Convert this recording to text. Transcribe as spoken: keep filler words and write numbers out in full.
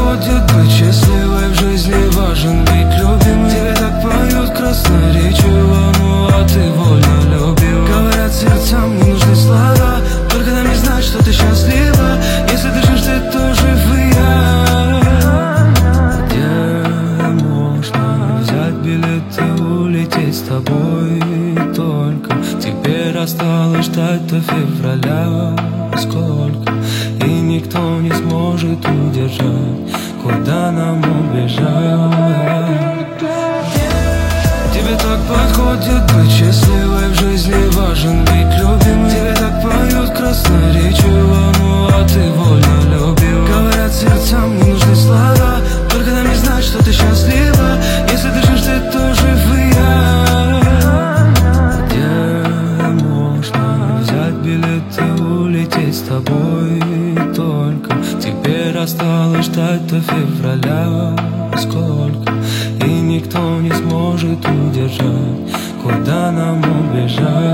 подходит быть счастливой в жизни, важен быть любимым. Тебе так поют красноречие, а ты вольно любил. Говорят, сердцам не нужны слова, только нам не знать, что ты счастлива. Если дышишь ты, то жив и я. Где можно взять билет и улететь с тобой? Только теперь осталось ждать до февраля. Сколько, и никто не сможет удержать, куда нам убежать. Тебе так подходит быть счастливой в жизни, важен быть любимым. Тебе так поют красноречие, а ты вольно любил. Говорят, сердцам не нужны слова, только нам не знать, что ты счастлива. Если дышишь ты, то жив и я. Где можно взять билет и улететь с тобой? Только теперь осталось ждать до февраля. Сколько, и никто не сможет удержать, куда нам убежать.